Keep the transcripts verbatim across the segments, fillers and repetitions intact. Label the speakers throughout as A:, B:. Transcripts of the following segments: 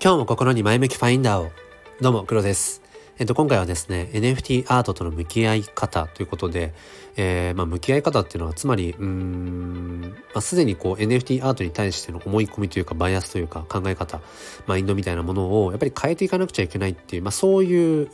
A: 今日も心に前向きファインダーを。どうも黒です。えっと今回はですね エヌエフティー アートとの向き合い方ということで、えー、まあ向き合い方っていうのはつまりうーん、まあ、すでにこう エヌエフティー アートに対しての思い込みというかバイアスというか考え方マインドみたいなものをやっぱり変えていかなくちゃいけないっていう、まあ、そういう、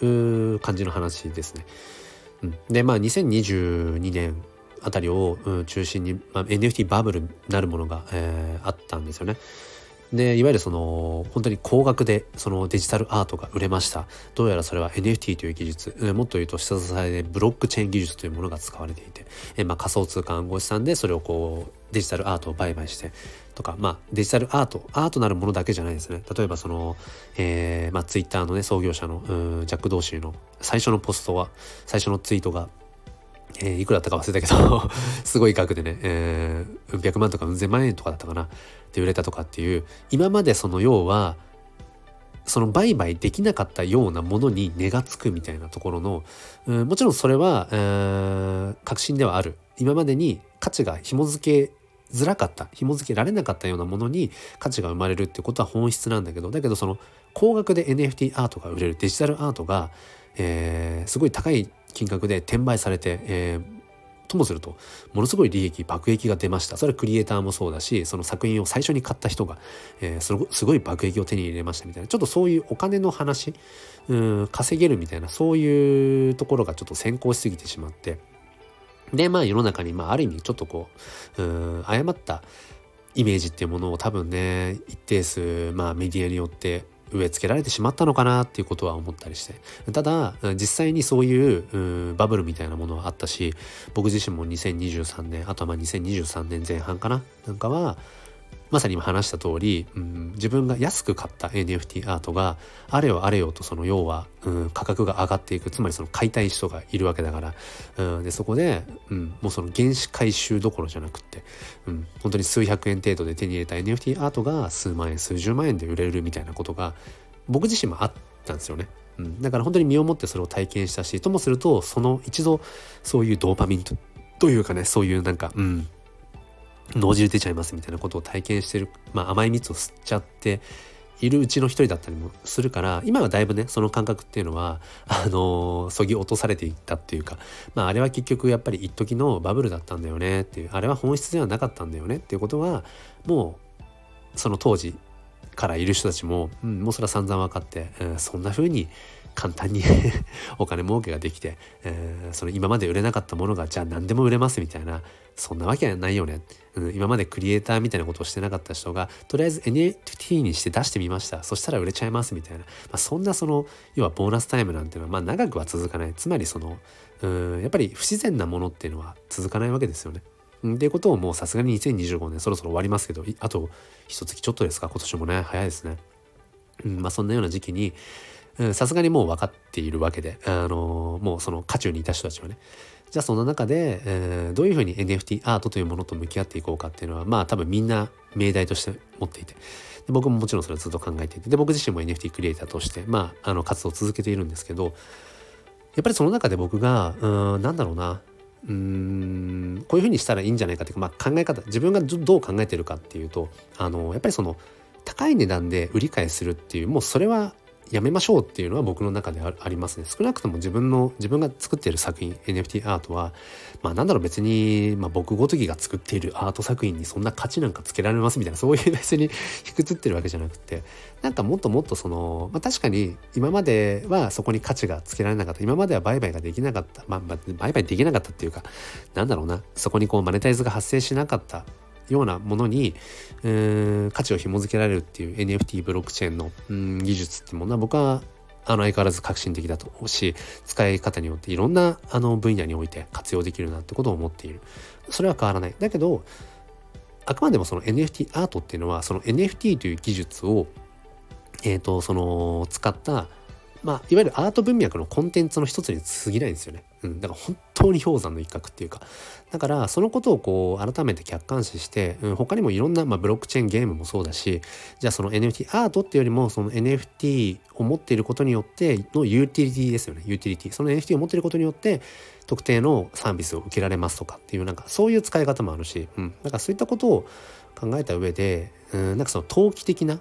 A: う感じの話ですね。うん、でまあにせんにじゅうにねんあたりを、うん、中心に、まあ、エヌエフティー バブルなるものが、えー、あったんですよね。でいわゆるその本当に高額でそのデジタルアートが売れました。どうやらそれは エヌエフティー という技術、えー、もっと言うと下支えでブロックチェーン技術というものが使われていて、えーまあ、仮想通貨暗号資産でそれをこうデジタルアートを売買してとか、まあ、デジタルアートアートなるものだけじゃないですね。例えばその、えーまあ、ツイッターのね創業者のうんジャック・ドーシーの最初のポストは最初のツイートがえー、いくらだったか忘れたけどすごい額でね、えー、うん百万とかうん千万円とかだったかなで売れたとかっていう、今までその要はその売買できなかったようなものに値がつくみたいなところの、うん、もちろんそれは、えー、確信ではある。今までに価値が紐付けづらかった紐付けられなかったようなものに価値が生まれるってことは本質なんだけど、だけどその高額で エヌエフティー アートが売れるデジタルアートが、えー、すごい高い金額で転売されて、えー、ともするとものすごい利益爆益が出ました。それはクリエイターもそうだし、その作品を最初に買った人が、えー、すごすごい爆益を手に入れましたみたいな、ちょっとそういうお金の話、うん稼げるみたいなそういうところがちょっと先行しすぎてしまって、でまあ世の中にまあある意味ちょっとこう、うん誤ったイメージっていうものを多分ね一定数まあメディアによって植え付けられてしまったのかなっていうことは思ったりして、ただ実際にそういう、うバブルみたいなものはあったし、僕自身もにせんにじゅうさんねん、あとはまあにせんにじゅうさんねんぜん半かななんかはまさに今話した通り、うん、自分が安く買った エヌエフティー アートがあれよあれよとその要は、うん、価格が上がっていく、つまりその買いたい人がいるわけだから、うん、でそこで、うん、もうその原資回収どころじゃなくって、うん、本当に数百円程度で手に入れた エヌエフティー アートが数万円数十万円で売れるみたいなことが僕自身もあったんですよね。うん、だから本当に身をもってそれを体験したし、ともするとその一度そういうドーパミンと、というかね、そういうなんかうん脳汁出ちゃいますみたいなことを体験してる、まあ甘い蜜を吸っちゃっているうちの一人だったりもするから、今はだいぶねその感覚っていうのはあのー、そぎ落とされていったっていうか、まああれは結局やっぱり一時のバブルだったんだよねっていう、あれは本質ではなかったんだよねっていうことはもうその当時からいる人たちも、うん、もうそれは散々分かって、うん、そんな風に簡単にお金儲けができて、えー、その今まで売れなかったものがじゃあ何でも売れますみたいな、そんなわけはないよね、うん、今までクリエイターみたいなことをしてなかった人がとりあえず エヌエフティー にして出してみました、そしたら売れちゃいますみたいな、まあ、そんなその要はボーナスタイムなんていうのはまあ長くは続かない。つまりそのうんやっぱり不自然なものっていうのは続かないわけですよね。っていうことをもうさすがににせんにじゅうごねんそろそろ終わりますけど、あと一月ちょっとですか、今年もね早いですね。うん、まあそんなような時期にさすがにもう分かっているわけで、あのー、もうその渦中にいた人たちはね、じゃあその中で、えー、どういうふうに エヌエフティー アートというものと向き合っていこうかっていうのはまあ多分みんな命題として持っていて、で僕ももちろんそれをずっと考えていて、で僕自身も エヌエフティー クリエイターとしてまああの活動を続けているんですけど、やっぱりその中で僕がうーんなんだろうなうーんこういうふうにしたらいいんじゃないかっていうか、まあ、考え方、自分がどう考えてるかっていうと、あのやっぱりその高い値段で売り買いするっていう、もうそれはやめましょうっていうのは僕の中でありますね。少なくとも自分の自分が作っている作品 エヌエフティー アートはまあなんだろう別に、まあ、僕ごときが作っているアート作品にそんな価値なんかつけられますみたいな、そういう別にひくつってるわけじゃなくて、なんかもっともっとその、まあ、確かに今まではそこに価値がつけられなかった、今までは売買ができなかった、まあ、まあ、売買できなかったっていうか、なんだろうな、そこにこうマネタイズが発生しなかったようなものにうーん価値を紐付けられるっていう エヌエフティー ブロックチェーンのうん技術っていうものは僕はあの相変わらず革新的だと思うし、使い方によっていろんなあの分野において活用できるなってことを思っている。それは変わらない。だけどあくまでもその エヌエフティー アートっていうのはその エヌエフティー という技術をえーとその使ったまあ、いわゆるアート文脈のコンテンツの一つに過ぎないんですよね。うん、だから本当に氷山の一角っていうか、だからそのことをこう改めて客観視して、うん、他にもいろんな、まあ、ブロックチェーンゲームもそうだし、じゃあその エヌエフティー アートっていうよりもその エヌエフティー を持っていることによってのユーティリティですよね。ユーティリティ、その エヌエフティー を持っていることによって特定のサービスを受けられますとかっていう、なんかそういう使い方もあるし、うん、だからそういったことを考えた上で、うん、なんかその投機的な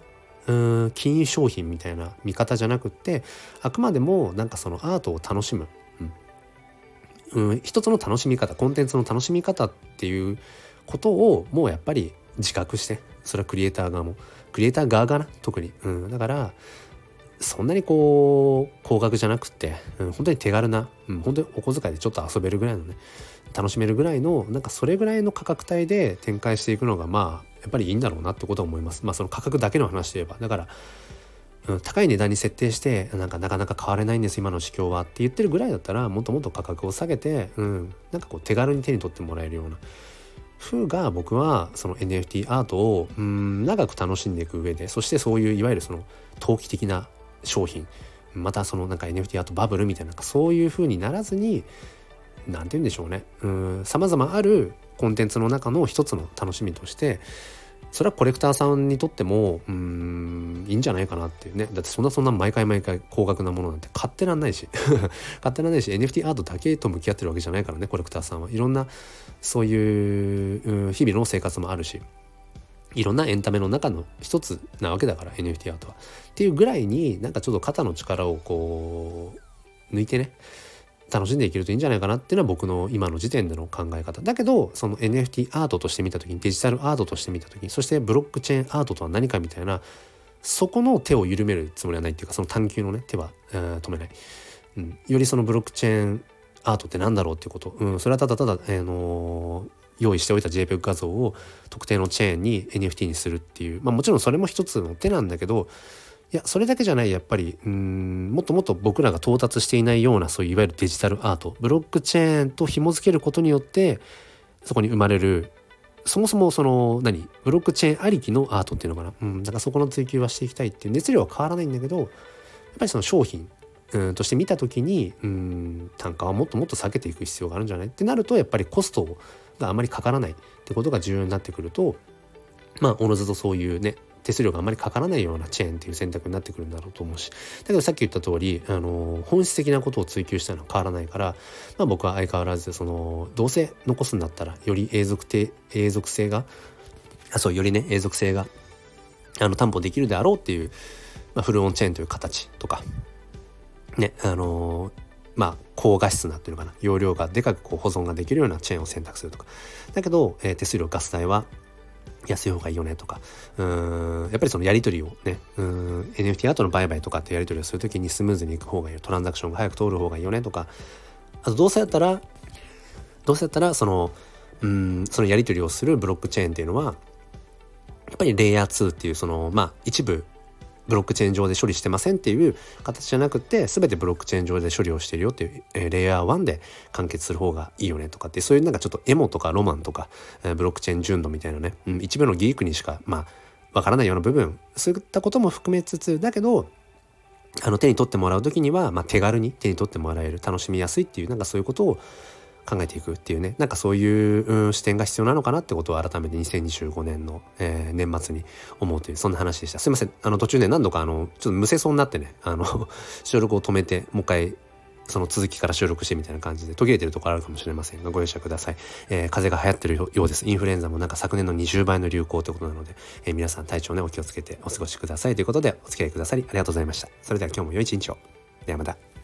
A: うーん金融商品みたいな見方じゃなくって、あくまでもなんかそのアートを楽しむ、うんうん、一つの楽しみ方、コンテンツの楽しみ方っていうことをもうやっぱり自覚して、それはクリエイター側もクリエイター側がな特に、うん、だからそんなにこう高額じゃなくって、うん、本当に手軽な、うん、本当にお小遣いでちょっと遊べるぐらいのね、楽しめるぐらいのなんかそれぐらいの価格帯で展開していくのがまあやっぱりいいんだろうなってことは思います。まあその価格だけの話で言えば、だから、うん、高い値段に設定してなんかなかなか買われないんです今の市況はって言ってるぐらいだったら、もっともっと価格を下げて、うん、なんかこう手軽に手に取ってもらえるような風が、僕はその エヌエフティー アートをうん長く楽しんでいく上で、そしてそういういわゆるその投機的な商品、またそのなんか エヌエフティー アートバブルみたいな、そういう風にならずに、なんて言うんでしょうね、うん様々あるコンテンツの中の一つの楽しみとして、それはコレクターさんにとってもうーんいいんじゃないかなっていうね。だってそんなそんな毎回毎回高額なものなんて買ってらんないし買ってらんないし、 エヌエフティー アートだけと向き合ってるわけじゃないからね。コレクターさんはいろんなそういう、うん、日々の生活もあるし、いろんなエンタメの中の一つなわけだから エヌエフティー アートはっていうぐらいに、なんかちょっと肩の力をこう抜いてね、楽しんでいけるといいんじゃないかなっていうのは僕の今の時点での考え方だけど、その エヌエフティー アートとして見た時に、デジタルアートとして見た時に、そしてブロックチェーンアートとは何かみたいな、そこの手を緩めるつもりはないっていうか、その探求のね手は、えー、止めない、うん、よりそのブロックチェーンアートってなんだろうっていうこと、うん、それはただただ、えーのー用意しておいた ジェイペグ 画像を特定のチェーンに エヌエフティー にするっていう、まあもちろんそれも一つの手なんだけど、いやそれだけじゃない、やっぱりうーんもっともっと僕らが到達していないような、そういういわゆるデジタルアート、ブロックチェーンと紐付けることによってそこに生まれる、そもそもその何ブロックチェーンありきのアートっていうのかな、うん、だからそこの追求はしていきたいっていう熱量は変わらないんだけど、やっぱりその商品うんとして見た時に、うん単価はもっともっと下げていく必要があるんじゃないってなると、やっぱりコストがあまりかからないってことが重要になってくると、まあおのずとそういうね手数料があまりかからないようなチェーンっていう選択になってくるんだろうと思うし、だけどさっき言った通り、あの本質的なことを追求したのは変わらないから、まあ、僕は相変わらずそのどうせ残すんだったらより永続て永続性があそうよりね永続性があの担保できるであろうっていう、まあ、フルオンチェーンという形とかね、あのー、まあ高画質なっていうのかな、容量がでかくこう保存ができるようなチェーンを選択するとか、だけど、えー、手数料ガス代は安い方がいいよねとか、うーんやっぱりそのやり取りをね、うーん エヌエフティー アートの売買とかってやり取りをするときにスムーズにいく方がいいよ、トランザクションが早く通る方がいいよねとか、あとどうせやったらどうせやったらそのうーんそのやり取りをするブロックチェーンっていうのはやっぱりレイヤーツーっていうそのまあ一部ブロックチェーン上で処理してませんっていう形じゃなくて、全てブロックチェーン上で処理をしているよっていう、えー、レイヤーワンで完結する方がいいよねとかって、そういうなんかちょっとエモとかロマンとか、えー、ブロックチェーン純度みたいなね、うん、一部のギークにしかまあわからないような部分、そういったことも含めつつ、だけどあの手に取ってもらう時には、まあ、手軽に手に取ってもらえる、楽しみやすいっていう、なんかそういうことを考えていくっていうね、なんかそういう、うん、視点が必要なのかなってことを改めてにせんにじゅうごねんの、えー、年末に思うという、そんな話でした。すいません、あの途中ね何度かあのちょっとむせそうになってね、あの収録を止めてもう一回その続きから収録してみたいな感じで途切れてるところあるかもしれませんがご容赦ください。えー、風邪が流行ってるようです。インフルエンザもなんか昨年のにじゅうばいの流行ということなので、えー、皆さん体調ねお気をつけてお過ごしくださいということで、お付き合いくださりありがとうございました。それでは今日も良い一日を。ではまた。